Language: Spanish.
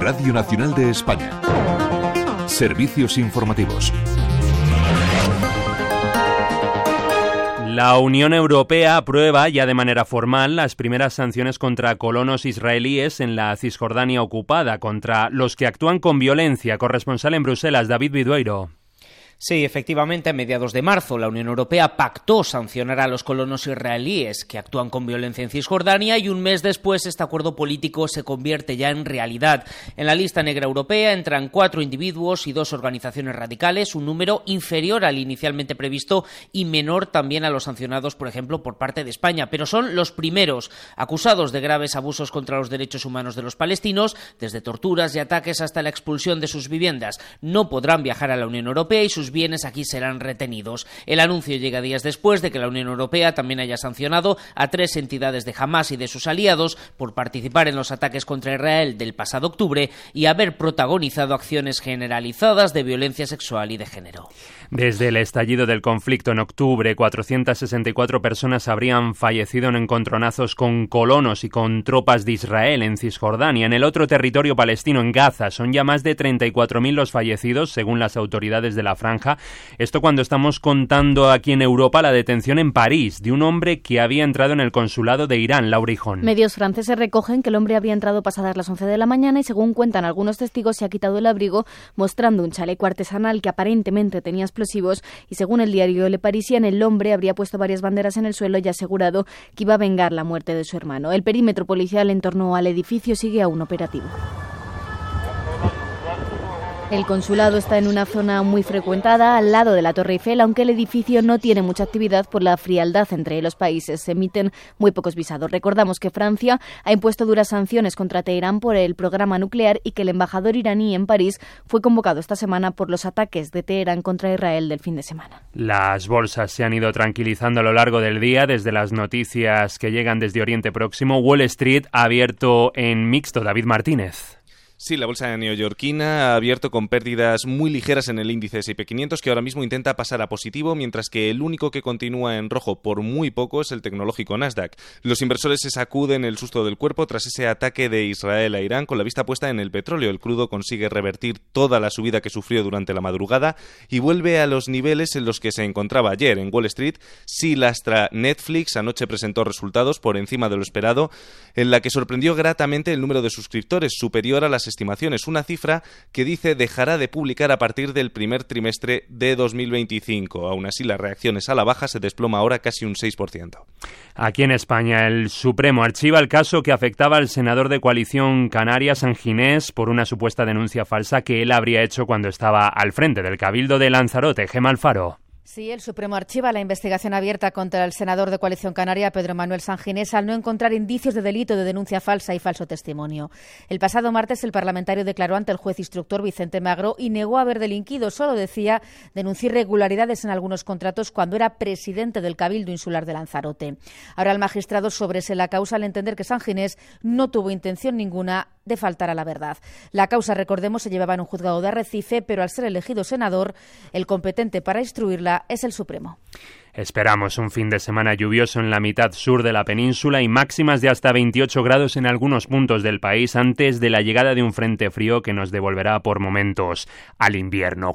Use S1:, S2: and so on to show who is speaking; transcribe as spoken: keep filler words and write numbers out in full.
S1: Radio Nacional de España. Servicios informativos.
S2: La Unión Europea aprueba ya de manera formal las primeras sanciones contra colonos israelíes en la Cisjordania ocupada, contra los que actúan con violencia. Corresponsal en Bruselas, David Vidueiro.
S3: Sí, efectivamente, a mediados de marzo la Unión Europea pactó sancionar a los colonos israelíes que actúan con violencia en Cisjordania y un mes después este acuerdo político se convierte ya en realidad. En la lista negra europea entran cuatro individuos y dos organizaciones radicales, un número inferior al inicialmente previsto y menor también a los sancionados, por ejemplo, por parte de España. Pero son los primeros acusados de graves abusos contra los derechos humanos de los palestinos, desde torturas y ataques hasta la expulsión de sus viviendas. No podrán viajar a la Unión Europea y sus bienes aquí serán retenidos. El anuncio llega días después de que la Unión Europea también haya sancionado a tres entidades de Hamás y de sus aliados por participar en los ataques contra Israel del pasado octubre y haber protagonizado acciones generalizadas de violencia sexual y de género.
S2: Desde el estallido del conflicto en octubre, cuatrocientas sesenta y cuatro personas habrían fallecido en encontronazos con colonos y con tropas de Israel en Cisjordania. En el otro territorio palestino, en Gaza, son ya más de treinta y cuatro mil los fallecidos, según las autoridades de la franja. Esto cuando estamos contando aquí en Europa la detención en París de un hombre que había entrado en el consulado de Irán, Laura Hijón.
S4: Medios franceses recogen que el hombre había entrado pasadas las once de la mañana y, según cuentan algunos testigos, se ha quitado el abrigo mostrando un chaleco artesanal que aparentemente tenía explosivos y, según el diario Le Parisien, el hombre habría puesto varias banderas en el suelo y asegurado que iba a vengar la muerte de su hermano. El perímetro policial en torno al edificio sigue aún operativo. El consulado está en una zona muy frecuentada, al lado de la Torre Eiffel, aunque el edificio no tiene mucha actividad por la frialdad entre los países. Se emiten muy pocos visados. Recordamos que Francia ha impuesto duras sanciones contra Teherán por el programa nuclear y que el embajador iraní en París fue convocado esta semana por los ataques de Teherán contra Israel del fin de semana.
S2: Las bolsas se han ido tranquilizando a lo largo del día desde las noticias que llegan desde Oriente Próximo. Wall Street ha abierto en mixto. David Martínez.
S5: Sí, la bolsa neoyorquina ha abierto con pérdidas muy ligeras en el índice ese y pe quinientos, que ahora mismo intenta pasar a positivo, mientras que el único que continúa en rojo por muy poco es el tecnológico Nasdaq. Los inversores se sacuden el susto del cuerpo tras ese ataque de Israel a Irán, con la vista puesta en el petróleo. El crudo consigue revertir toda la subida que sufrió durante la madrugada y vuelve a los niveles en los que se encontraba ayer. En Wall Street sí lastra Netflix. Anoche presentó resultados por encima de lo esperado, en la que sorprendió gratamente el número de suscriptores, superior a las estimaciones, una cifra que dice dejará de publicar a partir del primer trimestre de dos mil veinticinco. Aún así, las reacciones a la baja se desploma ahora casi un seis por ciento.
S2: Aquí en España, el Supremo archiva el caso que afectaba al senador de Coalición Canaria, Sanginés, por una supuesta denuncia falsa que él habría hecho cuando estaba al frente del Cabildo de Lanzarote. Gemma Alfaro.
S6: Sí, el Supremo archiva la investigación abierta contra el senador de Coalición Canaria, Pedro Manuel Sanginés, al no encontrar indicios de delito de denuncia falsa y falso testimonio. El pasado martes el parlamentario declaró ante el juez instructor Vicente Magro y negó haber delinquido. Solo decía denunciar irregularidades en algunos contratos cuando era presidente del Cabildo Insular de Lanzarote. Ahora el magistrado sobresee la causa al entender que Sanginés no tuvo intención ninguna de faltar a la verdad. La causa, recordemos, se llevaba en un juzgado de Arrecife, pero al ser elegido senador, el competente para instruirla es el Supremo.
S2: Esperamos un fin de semana lluvioso en la mitad sur de la península y máximas de hasta veintiocho grados en algunos puntos del país antes de la llegada de un frente frío que nos devolverá por momentos al invierno.